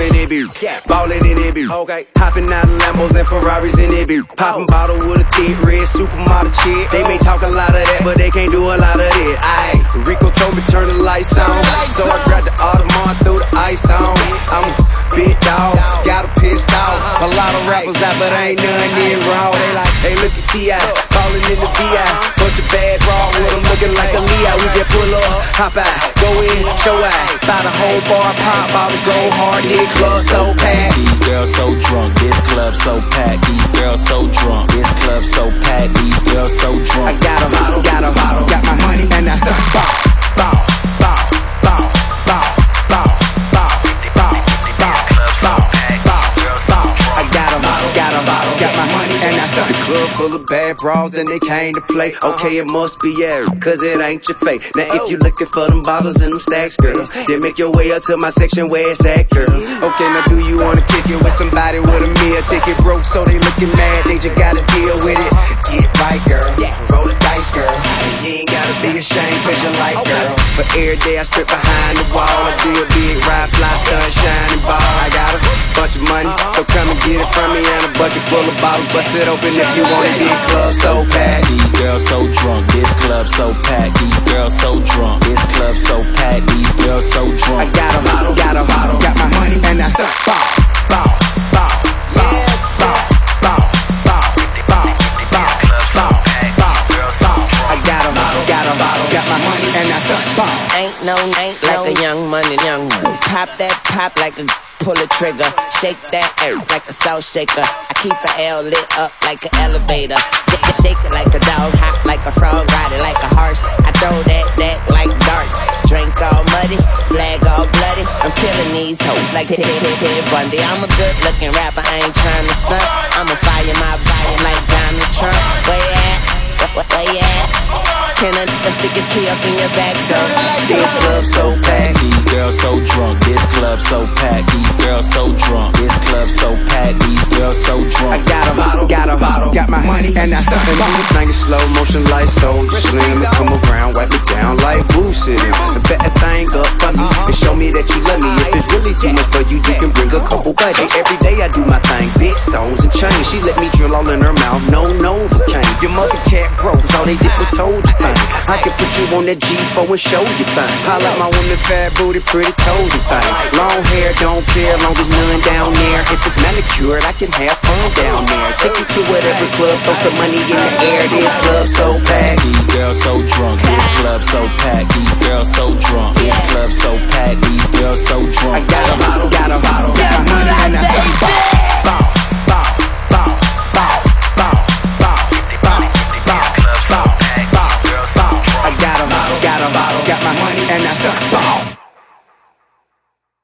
in it, bitch. Ballin' in it, bitch. Okay. Hopping out of Lambos and Ferraris in it, bitch. Poppin' bottle with a thick red supermodel chick. They may talk a lot of that, but they can't do a lot of it. Aye. Rico told me turn the lights on, so I grabbed the Audemars, threw the ice on. I'm a big dog, got her pissed off. A lot of rappers out, but ain't none near raw. They like, hey, look at T.I. Ballin' in the V.I. Bunch of bad bras with them looking like a Leo. We just pull up, hop out, go in, show out. Buy the whole bar, pop bottles, go hard. This club so packed. These girls so drunk, this club so packed. These girls so drunk, this club so packed. These girls so drunk. I got a bottle, got my money and I start ball, ball, ball, ball, ball, ball, ball, ball, ball, ball, ball. I got a bottle, got my money and I start. The club full of bad bras and they came to play. Okay, it must be air, cause it ain't your fate. Now if you looking for them bottles and them stacks, girl, then make your way up to my section where it's at, girl. Okay, now do you wanna kick it with somebody with a meal ticket broke, so they looking mad, they just gotta deal with it. Get right, girl, roll the dice, girl. You ain't gotta be ashamed cause you like, girl. But every day I spit behind the wall, I do a big ride, fly, stun, shining ball. I got a bunch of money, so come and get it from me, and a bucket full of bottles. Bust it open if you want it. This club so packed. These girls so drunk, this club so packed. These girls so drunk, this club so packed. These girls so drunk. I got a bottle, got my money and I start ball, ball, ball, ball, ball, ball, ball, ball, ball, ball, ball, ball. I got a bottle, got my money and I start ball. Ain't like a young money. Pop that pop like a pull a trigger. Shake that like a salt shaker. I keep a L lit up like an elevator. Shake it like a dog, hop like a frog, ride it like a horse. I throw that like darts. Drink all muddy, flag all bloody. I'm killing these hoes like Ted Bundy. I'm a good looking rapper, I ain't trying to stunt. I'ma fire my body like Donald Trump. Where you at? Where you at? Can a nigga stick his key up in your back, so this club so packed. These girls so drunk, this club so packed. These girls so drunk, this club so packed. These girls so drunk. I got a bottle, got my money and I start and do the thing in slow motion like Soulja Slim. And come around, wipe it down like Boo sitting. And bet that thing up for me and show me that you love me. If it's really too much for you, you can bring a couple buddies. Every day I do my thing, big stones and chains. She let me drill all in her mouth, no Novocaine. Your mother cat broke, so they did what told you. I can put you on that G4 and show you thing. I like my women fat booty, pretty toes and thing. Long hair, don't care, long as none down there. If it's manicured, I can have fun down there. Take you to whatever club, throw some money in the air. This club so packed. These girls so drunk, this club so packed. These girls so drunk, this club so packed. These girls so drunk. I got a bottle, got my money and I start ball, ball, ball, ball, ball, ball, ball, ball, ball, ball, ball, ball. I got a bottle, got my money and I start ball.